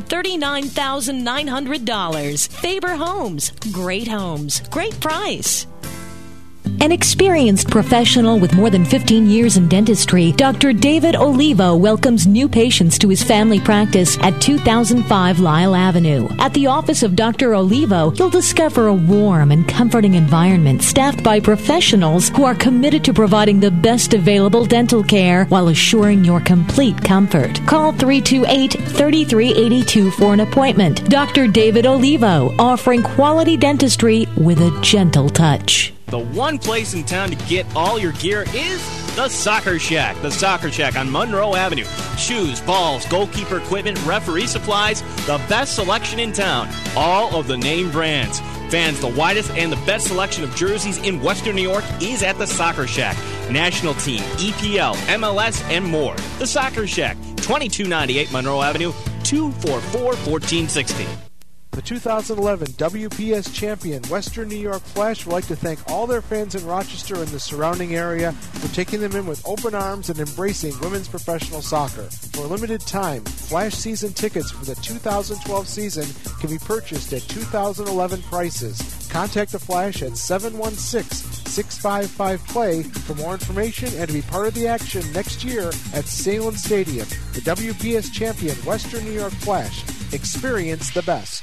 $139,900. Faber Homes. Great homes. Great price. An experienced professional with more than 15 years in dentistry, Dr. David Olivo welcomes new patients to his family practice at 2005 Lyle Avenue. At the office of Dr. Olivo, you'll discover a warm and comforting environment staffed by professionals who are committed to providing the best available dental care while assuring your complete comfort. Call 328-3382 for an appointment. Dr. David Olivo, offering quality dentistry with a gentle touch. The one place in town to get all your gear is the Soccer Shack. The Soccer Shack on Monroe Avenue. Shoes, balls, goalkeeper equipment, referee supplies, the best selection in town. All of the name brands. Fans, the widest and the best selection of jerseys in Western New York is at the Soccer Shack. National Team, EPL, MLS, and more. The Soccer Shack, 2298 Monroe Avenue, 244-1460. The 2011 WPS champion Western New York Flash would like to thank all their fans in Rochester and the surrounding area for taking them in with open arms and embracing women's professional soccer. For a limited time, Flash season tickets for the 2012 season can be purchased at 2011 prices. Contact the Flash at 716-655-PLAY for more information and to be part of the action next year at Salem Stadium. The WPS champion Western New York Flash. Experience the best.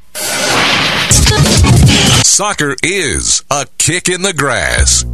Soccer is a kick in the grass.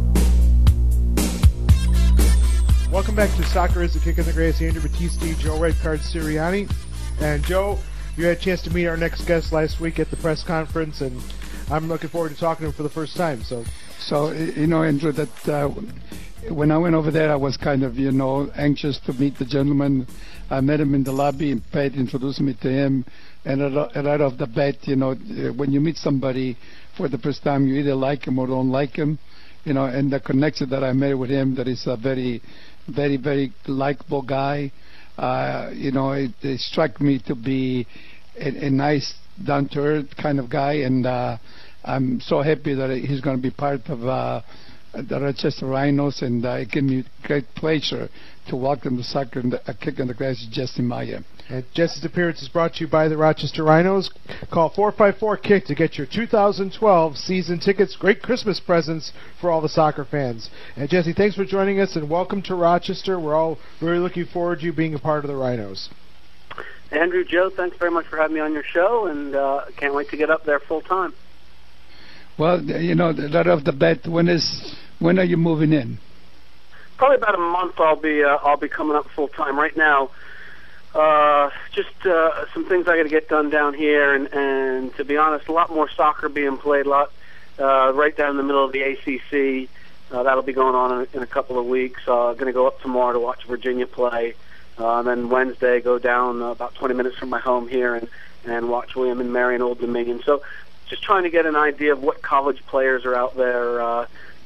Welcome back to Soccer is a Kick in the Grass. Andrew Battisti, Joe Redcard Sirianni. And Joe, you had a chance to meet our next guest last week at the press conference, and I'm looking forward to talking to him for the first time. So you know, Andrew, that when I went over there, I was kind of, anxious to meet the gentleman. I met him in the lobby, and Pat introduced me to him. And right off the bat, when you meet somebody for the first time, you either like him or don't like him, and the connection that I made with him, that is a very, very, very likable guy. It struck me to be a nice, down-to-earth kind of guy, and I'm so happy that he's going to be part of the Rochester Rhinos, and it gives me great pleasure to welcome the Soccer and a Kick in the Grass, Jesse Maya. And Jesse's appearance is brought to you by the Rochester Rhinos. Call 454-KICK to get your 2012 season tickets. Great Christmas presents for all the soccer fans. And Jesse, thanks for joining us, and welcome to Rochester. We're all really looking forward to you being a part of the Rhinos. Andrew, Joe, thanks very much for having me on your show, and can't wait to get up there full time. Well, right off the bat, when are you moving in? Probably about a month. I'll be coming up full time. Right now, just some things I got to get done down here, and to be honest, a lot more soccer being played. Right down in the middle of the ACC. That'll be going on in a couple of weeks. Going to go up tomorrow to watch Virginia play. Then Wednesday, go down about 20 minutes from my home here and watch William and Mary and Old Dominion. So just trying to get an idea of what college players are out there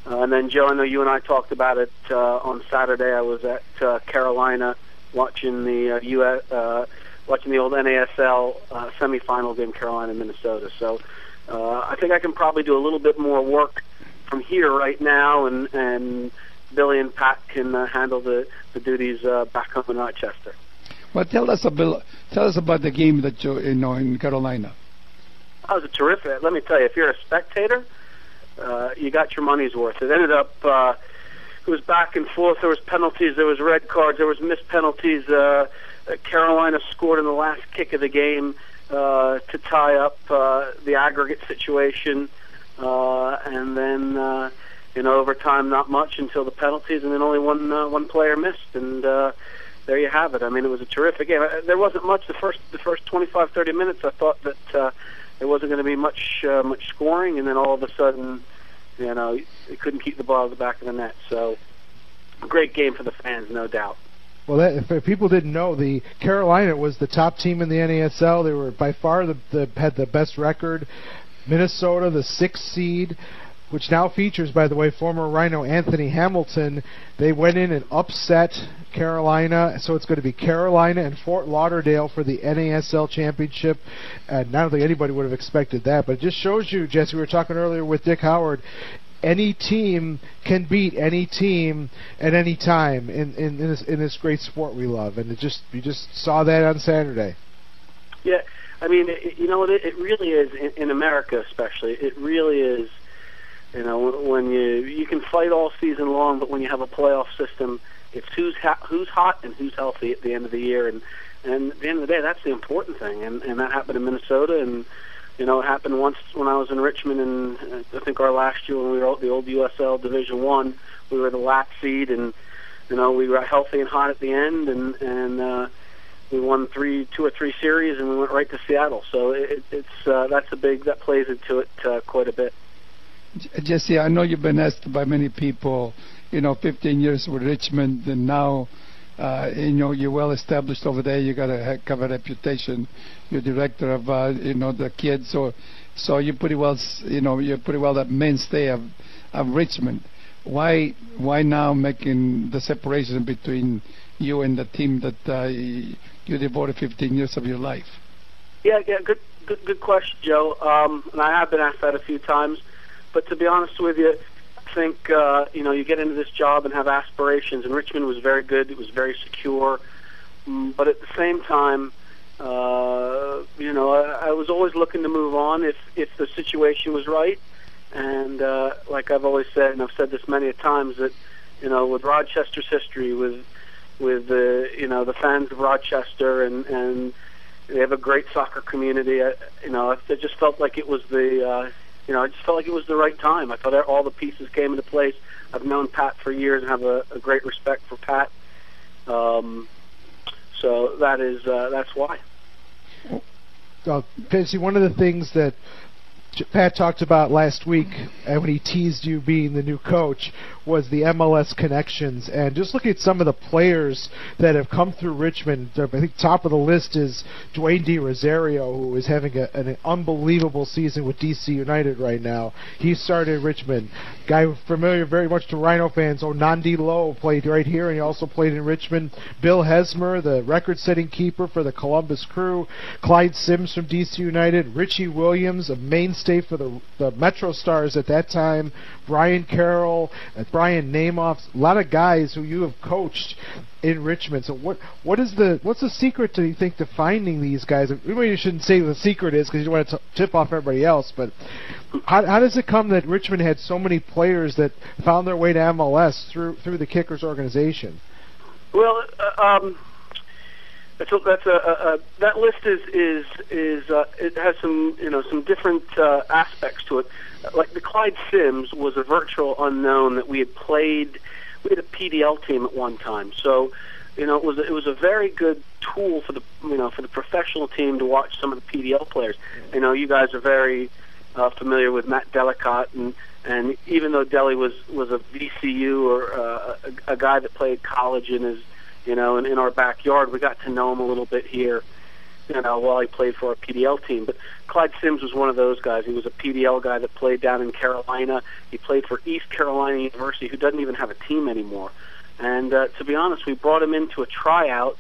And then, Joe, I know you and I talked about it on Saturday. I was at Carolina watching the watching the old NASL semifinal game, Carolina, Minnesota. So I think I can probably do a little bit more work from here right now, and Billy and Pat can handle the duties back home in Rochester. Well, tell us about the game that you know in Carolina. That was a terrific. Let me tell you, if you're a spectator, you got your money's worth. It ended up, it was back and forth. There was penalties, there was red cards, there was missed penalties. Carolina scored in the last kick of the game to tie up the aggregate situation, and then in overtime, not much until the penalties, and then only one player missed, and there you have it. I mean, it was a terrific game. There wasn't much the first 25, 30 minutes. I thought that there wasn't going to be much scoring, and then all of a sudden, you know, they couldn't keep the ball at the back of the net. So, a great game for the fans, no doubt. Well, if people didn't know, the Carolina was the top team in the NASL. They were by far had the best record. Minnesota, the 6th seed, which now features, by the way, former Rhino Anthony Hamilton. They went in and upset Carolina, so it's going to be Carolina and Fort Lauderdale for the NASL championship. And I don't think anybody would have expected that, but it just shows you, Jesse, we were talking earlier with Dick Howard, any team can beat any team at any time in this great sport we love, and you just saw that on Saturday. Yeah, I mean, you know, it really is, in America especially, it really is. You know, when you can fight all season long, but when you have a playoff system, it's who's hot and who's healthy at the end of the year, and at the end of the day, that's the important thing. And that happened in Minnesota, and you know, it happened once when I was in Richmond, and I think our last year when we were at the old USL Division I, we were the last seed, and you know, we were healthy and hot at the end, and we won 2 or 3 series, and we went right to Seattle. So that plays into it quite a bit. Jesse, I know you've been asked by many people, you know, 15 years with Richmond, and now, you know, you're well established over there. You got a heck of a reputation. You're director of, you know, the kids, so you're pretty well, you know, the mainstay of Richmond. Why now making the separation between you and the team that you devoted 15 years of your life? Yeah, good question, Joe. And I have been asked that a few times. But to be honest with you, I think, you know, you get into this job and have aspirations, and Richmond was very good. It was very secure. But at the same time, you know, I was always looking to move on if the situation was right. And like I've always said, and I've said this many a times, that, you know, with Rochester's history, with the, you know, the fans of Rochester, and they have a great soccer community, you know, it just felt like it was you know, I just felt like it was the right time. I thought all the pieces came into place. I've known Pat for years and have a great respect for Pat. So that's why. Casey, one of the things that Pat talked about last week, and when he teased you being the new coach, was the MLS connections. And just looking at some of the players that have come through Richmond, I think top of the list is Dwayne De Rosario, who is having an unbelievable season with DC United right now. He started Richmond. Guy familiar very much to Rhino fans, Onandi Lowe, played right here, and he also played in Richmond. Bill Hesmer, the record-setting keeper for the Columbus Crew. Clyde Sims from DC United. Richie Williams, a mainstay for the Metro Stars at that time. Brian Carroll, Brian Namoff, a lot of guys who you have coached in Richmond. So what's the secret, do you think, to finding these guys? Maybe you shouldn't say the secret is because you don't want to tip off everybody else, but how does it come that Richmond had so many players that found their way to MLS through the Kickers organization? Well, that list is it has some different aspects to it. Like the Clyde Sims was a virtual unknown that we had played. We had a PDL team at one time, so you know it was a very good tool for the professional team to watch some of the PDL players. You know, you guys are very familiar with Matt Delicott, and even though Deli was a VCU or a guy that played college in his, you know, in our backyard, we got to know him a little bit here. while he played for our PDL team. But Clyde Sims was one of those guys. He was a PDL guy that played down in Carolina. He played for East Carolina University, who doesn't even have a team anymore. And to be honest, we brought him into a tryout,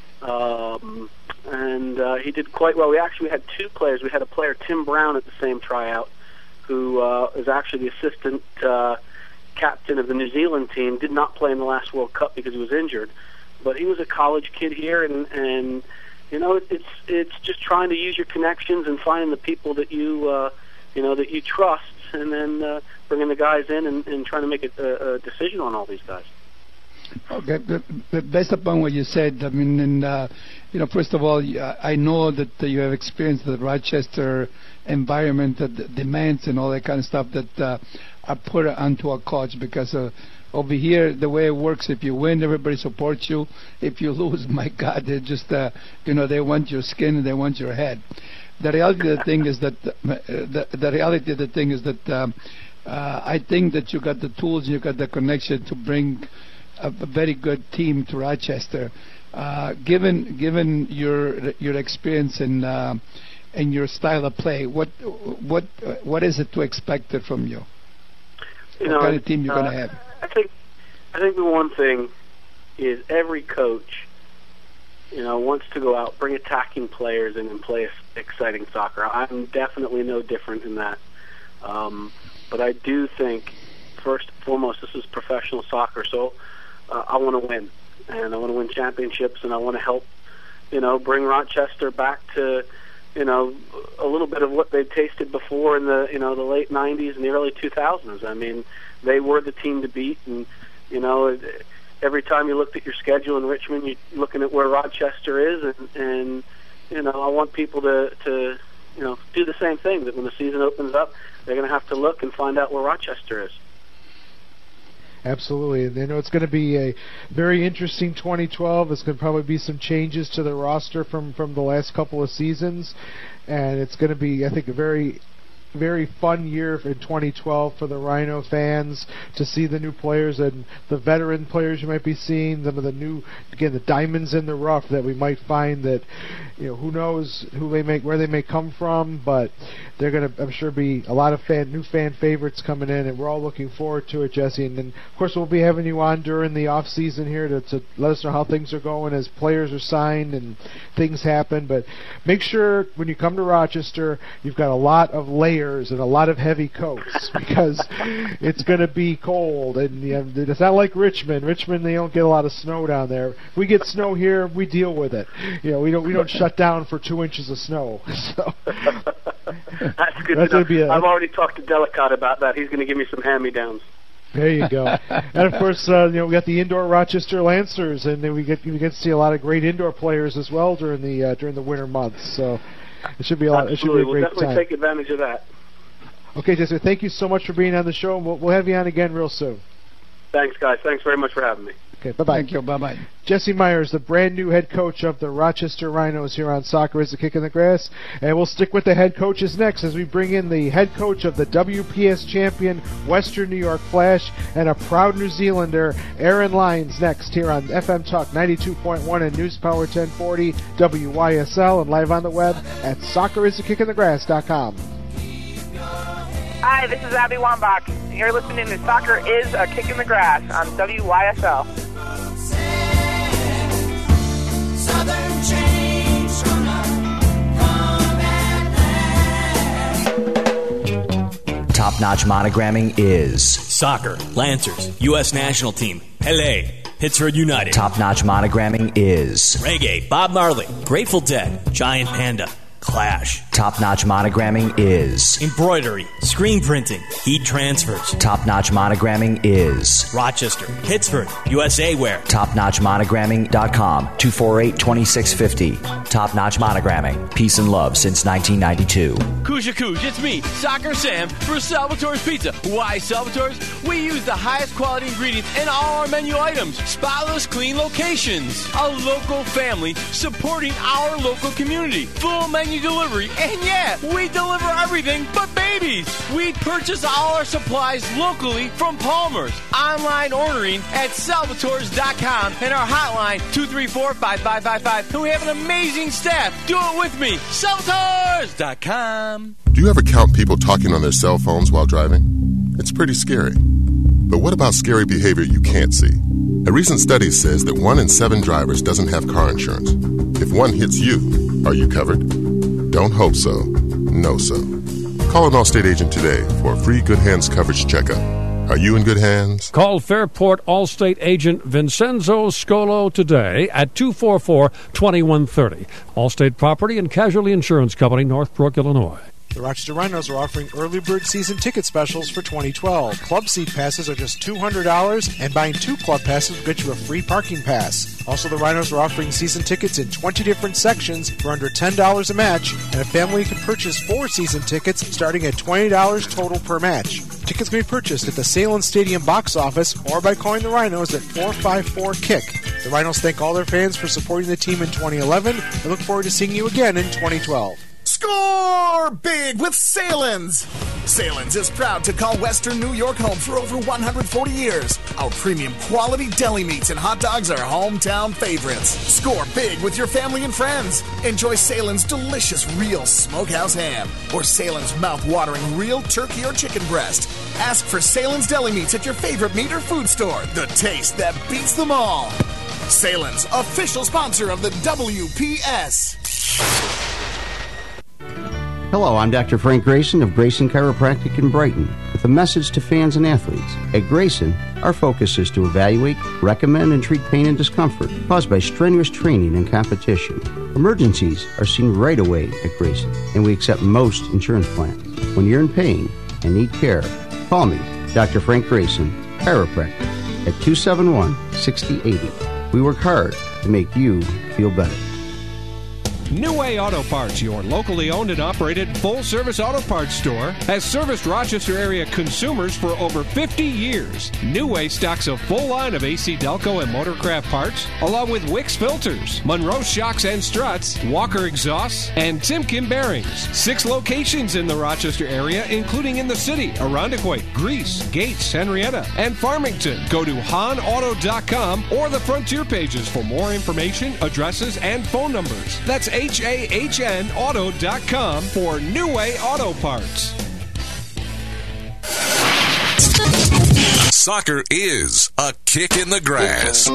and he did quite well. We had two players. We had a player, Tim Brown, at the same tryout, who is actually the assistant captain of the New Zealand team. Did not play in the last World Cup because he was injured, but he was a college kid here, and it's just trying to use your connections and finding the people that you trust, and then bringing the guys in and trying to make a decision on all these guys. Okay, but based upon what you said, I mean, first of all, I know that you have experienced the Rochester environment, that demands and all that kind of stuff that are put onto a coach, because over here, the way it works, if you win, everybody supports you. If you lose, my God, they just, they want your skin and they want your head. The reality of the thing is that I think that you got the tools, you got the connection to bring a very good team to Rochester. Given your experience and your style of play, what is it to expect from you? What kind of team you're going to have? I think the one thing is every coach, wants to go out, bring attacking players in and play exciting soccer. I'm definitely no different in that. But I do think, first and foremost, this is professional soccer, so I want to win, and I want to win championships, and I want to help, bring Rochester back to, a little bit of what they've tasted before in the, the late 90s and the early 2000s. I mean, they were the team to beat, and, every time you looked at your schedule in Richmond, you're looking at where Rochester is, and I want people to do the same thing, that when the season opens up, they're going to have to look and find out where Rochester is. Absolutely, and it's going to be a very interesting 2012. There's going to probably be some changes to the roster from the last couple of seasons, and it's going to be, I think, a very, very fun year in 2012 for the Rhino fans to see the new players and the veteran players you might be seeing, some of the new, again, the diamonds in the rough that we might find that, who knows where they may come from, but they're going to, I'm sure, be a lot of new fan favorites coming in, and we're all looking forward to it, Jesse. And then, of course, we'll be having you on during the off season here to let us know how things are going as players are signed and things happen. But make sure when you come to Rochester, you've got a lot of layers and a lot of heavy coats, because it's going to be cold, and it's not like Richmond. Richmond, they don't get a lot of snow down there. If we get snow here, we deal with it. We don't shut down for 2 inches of snow. So that's good to know. I've already talked to Delicate about that. He's going to give me some hand-me-downs. There you go. And of course, we got the indoor Rochester Lancers, and then we get to see a lot of great indoor players as well during the winter months. So it should be a lot. It should be a great time. We'll definitely take advantage of that. Okay, Jesse, thank you so much for being on the show. We'll have you on again real soon. Thanks, guys. Thanks very much for having me. Okay, bye-bye. Thank you. Bye-bye. Jesse Myers, the brand new head coach of the Rochester Rhinos here on Soccer is a Kick in the Grass. And we'll stick with the head coaches next as we bring in the head coach of the WPS champion Western New York Flash and a proud New Zealander, Aaron Lyons, next here on FM Talk 92.1 and News Power 1040 WYSL, and live on the web at soccerisakickinthegrass.com. Hi, this is Abby Wambach. You're listening to Soccer is a Kick in the Grass on WYSL. Southern change Top-notch monogramming is Soccer, Lancers, U.S. National Team, Pele, Pittsburgh United. Top-notch monogramming is Reggae, Bob Marley, Grateful Dead, Giant Panda, Clash. Top-notch monogramming is Embroidery, screen printing, heat transfers. Top-notch monogramming is Rochester, Pittsburgh, USA Wear. TopNotchMonogramming.com, 248-2650. Top-notch monogramming, peace and love since 1992. Kuja Kuj, it's me, Soccer Sam for Salvatore's Pizza. Why Salvatore's? We use the highest quality ingredients in all our menu items. Spotless, clean locations. A local family supporting our local community. Full menu menu delivery, and yeah, we deliver everything but babies. We purchase all our supplies locally from Palmer's. Online ordering at Salvatores.com and our hotline 234-5555. And we have an amazing staff. Do it with me. Salvatores.com. Do you ever count people talking on their cell phones while driving? It's pretty scary. But what about scary behavior you can't see? A recent study says that 1 in 7 drivers doesn't have car insurance. If one hits you, are you covered? Don't hope so. Know so. Call an Allstate agent today for a free Good Hands coverage checkup. Are you in good hands? Call Fairport Allstate agent Vincenzo Scolo today at 244-2130. Allstate Property and Casualty Insurance Company, Northbrook, Illinois. The Rochester Rhinos are offering early bird season ticket specials for 2012. Club seat passes are just $200, and buying 2 club passes will get you a free parking pass. Also, the Rhinos are offering season tickets in 20 different sections for under $10 a match, and a family can purchase 4 season tickets starting at $20 total per match. Tickets can be purchased at the Salem Stadium box office or by calling the Rhinos at 454-KICK. The Rhinos thank all their fans for supporting the team in 2011 and look forward to seeing you again in 2012. Score big with Salins! Salins is proud to call Western New York home for over 140 years. Our premium quality deli meats and hot dogs are hometown favorites. Score big with your family and friends. Enjoy Salins' delicious real smokehouse ham or Salins' mouth-watering real turkey or chicken breast. Ask for Salins deli meats at your favorite meat or food store. The taste that beats them all. Salins, official sponsor of the WPS. Hello, I'm Dr. Frank Grayson of Grayson Chiropractic in Brighton with a message to fans and athletes. At Grayson, our focus is to evaluate, recommend, and treat pain and discomfort caused by strenuous training and competition. Emergencies are seen right away at Grayson, and we accept most insurance plans. When you're in pain and need care, call me, Dr. Frank Grayson, chiropractor, at 271-6080. We work hard to make you feel better. New Way Auto Parts, your locally owned and operated full-service auto parts store, has serviced Rochester area consumers for over 50 years. New Way stocks a full line of AC Delco and Motorcraft parts, along with Wix filters, Monroe shocks and struts, Walker exhausts, and Timken bearings. 6 locations in the Rochester area, including in the city, Irondequoit, Greece, Gates, Henrietta, and Farmington. Go to HahnAuto.com or the Frontier pages for more information, addresses, and phone numbers. That's HAHNauto.com for New Way Auto Parts. Soccer is a kick in the grass.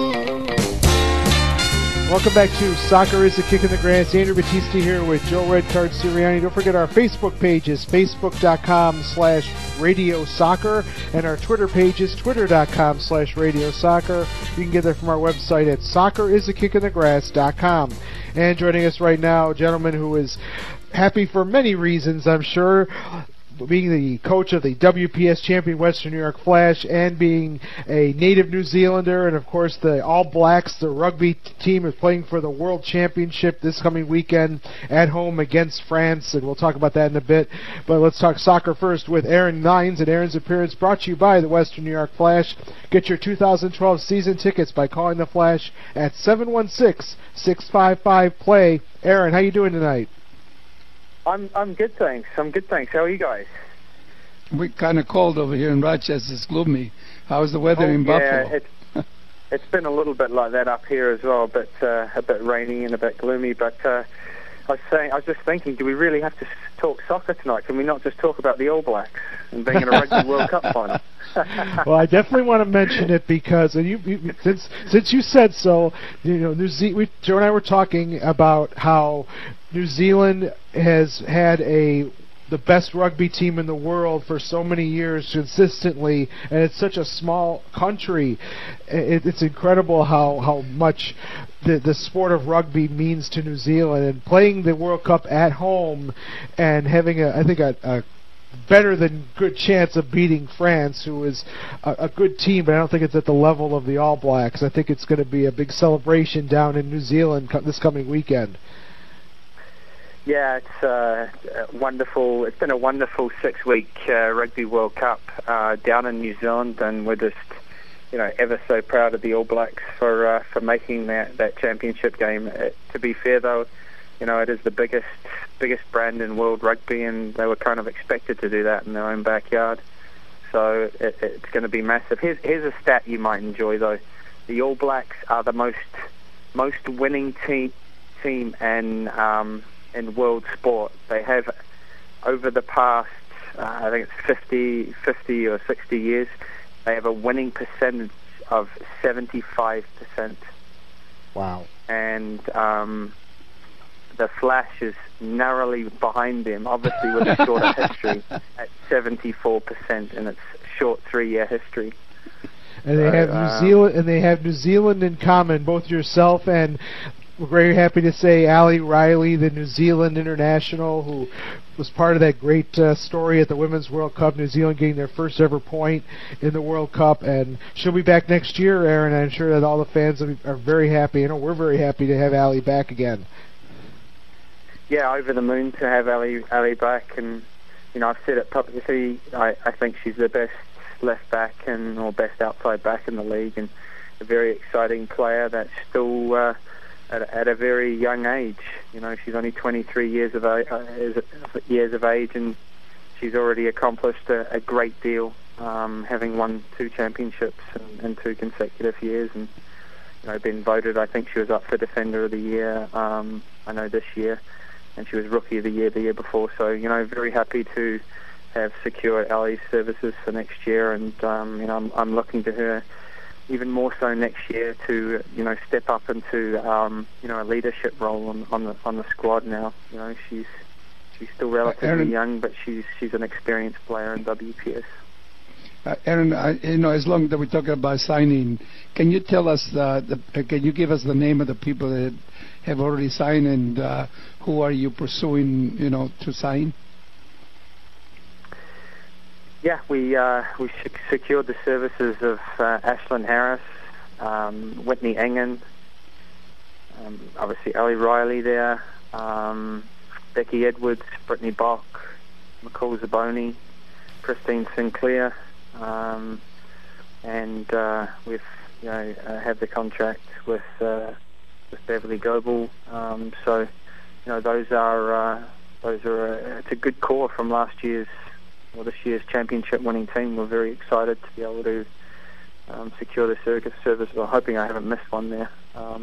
Welcome back to Soccer is a Kick in the Grass. Andrew Battisti here with Joe Redcard Sirianni. Don't forget our Facebook pages, facebook.com/Radio Soccer, and our Twitter pages, twitter.com/Radio Soccer. You can get there from our website at soccerisakickinthegrass.com. And joining us right now, a gentleman who is happy for many reasons, I'm sure, being the coach of the WPS champion Western New York Flash and being a native New Zealander, and of course the All Blacks, the rugby team, is playing for the World Championship this coming weekend at home against France, and we'll talk about that in a bit. But let's talk soccer first with Aaron Nines, and Aaron's appearance brought to you by the Western New York Flash. Get your 2012 season tickets by calling the Flash at 716-655-PLAY. Aaron, how you doing tonight? I'm good, thanks. How are you guys? We're kind of cold over here in Rochester. It's gloomy. How's the weather in Buffalo? It's been a little bit like that up here as well, but a bit rainy and a bit gloomy. But I was just thinking, do we really have to talk soccer tonight? Can we not just talk about the All Blacks and being in a Rugby World Cup final? Well, I definitely want to mention it because since you said so, you know, Joe and I were talking about how New Zealand has had the best rugby team in the world for so many years consistently, and it's such a small country. It's incredible how much the sport of rugby means to New Zealand, and playing the World Cup at home and having a better than good chance of beating France, who is a good team, but I don't think it's at the level of the All Blacks. I think it's going to be a big celebration down in New Zealand this coming weekend. Yeah, it's wonderful. It's been a wonderful 6-week Rugby World Cup down in New Zealand, and we're just, ever so proud of the All Blacks for making that championship game. To be fair, though, it is the biggest brand in world rugby, and they were kind of expected to do that in their own backyard. So it's going to be massive. Here's a stat you might enjoy, though. The All Blacks are the most winning team in world sport. They have, over the past, I think it's 50 or 60 years, they have a winning percentage of 75%. Wow. And the Flash is narrowly behind them, obviously with a shorter history, at 74% in its short 3-year history. And they have New Zealand, and they have New Zealand in common. Both yourself and, we're very happy to say, Ali Riley, the New Zealand international, who was part of that great story at the Women's World Cup. New Zealand getting their first ever point in the World Cup, and she'll be back next year, Aaron. I'm sure that all the fans are very happy. We're very happy to have Ali back again. Yeah, over the moon to have Ali back, and I've said it publicly. I think she's the best left back or best outside back in the league, and a very exciting player that's still at a very young age. She's only 23 years of age, and she's already accomplished a great deal, having won 2 championships in 2 consecutive years, and been voted. I think she was up for Defender of the Year. I know this year. And she was Rookie of the Year before. So, very happy to have secured Ali's services for next year. And, I'm looking to her even more so next year to, step up into, a leadership role on the squad now. She's still relatively young, but she's an experienced player in WPS. Aaron, as long as we're talking about signing, can you tell us can you give us the name of the people that have already signed, and who are you pursuing, to sign? Yeah, we secured the services of Ashlyn Harris, Whitney Engen, obviously Ali Riley there, Becky Edwards, Brittany Bock, McCall Zaboni, Christine Sinclair. And we've have the contract with Beverly Goebel. So those are it's a good core from this year's championship winning team. We're very excited to be able to secure the service. I'm hoping I haven't missed one there.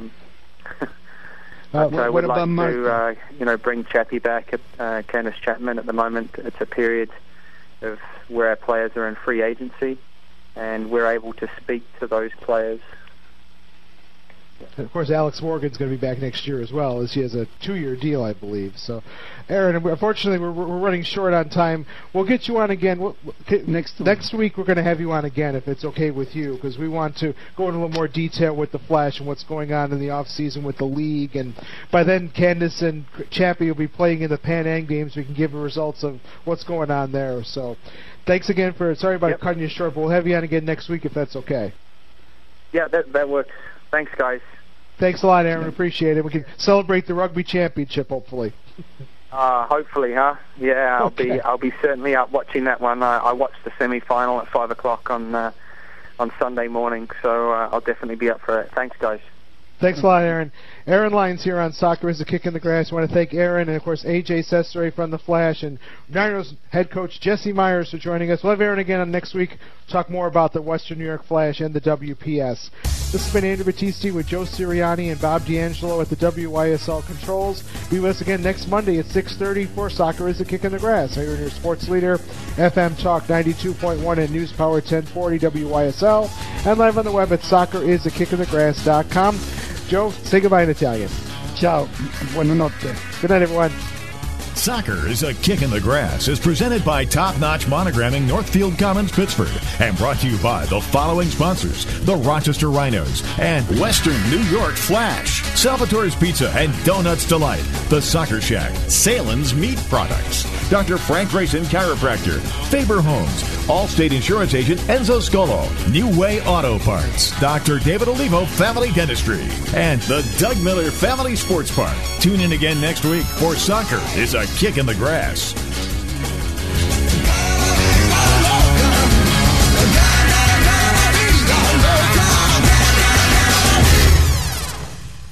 I would like to bring Chappie back, Candice Chapman. At the moment, it's a period of where our players are in free agency, and we're able to speak to those players. And of course, Alex Morgan's going to be back next year as well, as he has a 2-year deal, I believe. So, Aaron, unfortunately, we're running short on time. We'll get you on again. Next week, we're going to have you on again, if it's okay with you, because we want to go into a little more detail with the Flash and what's going on in the off-season with the league. And by then, Candice and Chappie will be playing in the Pan Am games. We can give the results of what's going on there. So, thanks again sorry about cutting you short, but we'll have you on again next week if that's okay. Yeah, that works. Thanks, guys. Thanks a lot, Aaron. Appreciate it. We can celebrate the rugby championship, hopefully. Hopefully, huh? Yeah, I'll be certainly up watching that one. I watched the semi-final at 5:00 on Sunday morning, so I'll definitely be up for it. Thanks, guys. Thanks a lot, Aaron. Aaron Lyons here on Soccer is a Kick in the Grass. I want to thank Aaron and, of course, A.J. Sestore from The Flash and Niners head coach Jesse Myers for joining us. We'll have Aaron again on next week. Talk more about the Western New York Flash and the WPS. This has been Andrew Battisti with Joe Sirianni and Bob D'Angelo at the WYSL Controls. Be with us again next Monday at 6:30 for Soccer is a Kick in the Grass. Here in your sports leader, FM Talk 92.1 and News Power 1040 WYSL, and live on the web at soccerisakickinthegrass.com. Joe, say goodbye in Italian. Ciao. Buonanotte. Good night, everyone. Soccer is a Kick in the Grass is presented by Top Notch Monogramming, Northfield Commons, Pittsford, and brought to you by the following sponsors: the Rochester Rhinos and Western New York Flash, Salvatore's Pizza and Donuts Delight, The Soccer Shack, Salen's Meat Products, Dr. Frank Grayson Chiropractor, Faber Homes, Allstate Insurance Agent Enzo Scolo, New Way Auto Parts, Dr. David Olivo Family Dentistry, and the Doug Miller Family Sports Park. Tune in again next week for Soccer is a Kick in the Grass.